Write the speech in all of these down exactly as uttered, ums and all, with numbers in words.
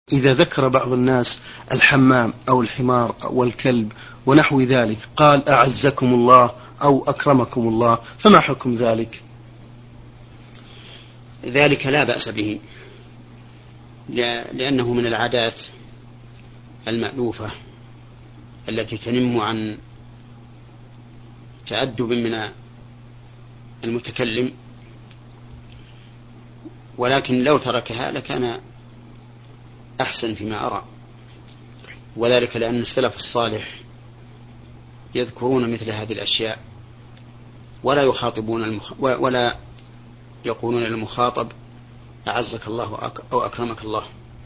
إذا ذكر بعض الناس الحمام أو الحمار أو الكلب ونحو ذلك قال أعزكم الله أو أكرمكم الله، فما حكم ذلك؟ ذلك لا بأس به، لأنه من العادات المألوفة التي تنم عن تأدب من المتكلم، ولكن لو تركها لكان أحسن فيما أرى، وذلك لأن السلف الصالح يذكرون مثل هذه الأشياء ولا يخاطبون المخ... ولا يقولون للمخاطب أعزك الله أو أكرمك الله.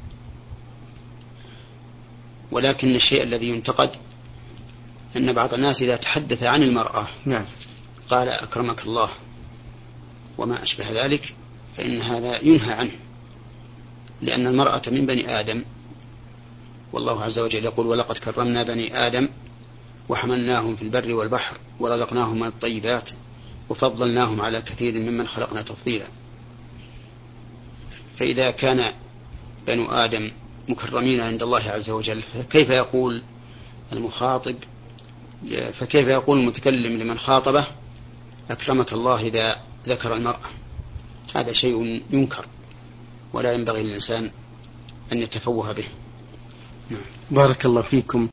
ولكن الشيء الذي ينتقد أن بعض الناس إذا تحدث عن المرأة نعم قال أكرمك الله وما أشبه ذلك، فإن هذا ينهى عنه، لأن المرأة من بني آدم، والله عز وجل يقول ولقد كرمنا بني آدم وحملناهم في البر والبحر ورزقناهم من الطيبات وفضلناهم على كثير ممن خلقنا تفضيلا. فإذا كان بنو آدم مكرمين عند الله عز وجل، فكيف يقول المخاطب فكيف يقول المتكلم لمن خاطبه أكرمك الله إذا ذكر المرأة؟ هذا شيء ينكر ولا ينبغي للإنسان أن يتفوه به. بارك الله فيكم.